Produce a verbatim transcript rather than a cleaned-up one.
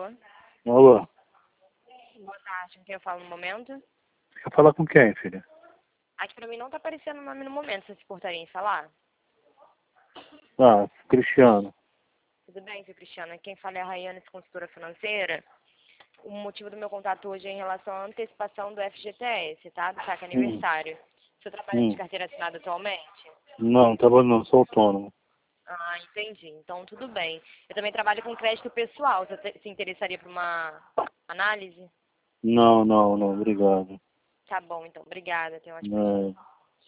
Alô? Alô? Boa tarde, com quem eu falo no momento? Quer falar com quem, filha? Aqui pra mim não tá aparecendo o nome no momento, você se importaria em falar? Ah, Cristiano. Tudo bem, seu Cristiano? Quem fala é a Rayane, consultora financeira. O motivo do meu contato hoje é em relação à antecipação do F G T S, tá? Do saque Hum, aniversário. Você trabalha de hum. carteira assinada atualmente? Não, trabalho não, sou autônomo. Ah, entendi. Então, tudo bem. Eu também trabalho com crédito pessoal. Você te- se interessaria por uma análise? Não, não, não, obrigado. Tá bom, então. Obrigada. Tenha um ótimo dia. É.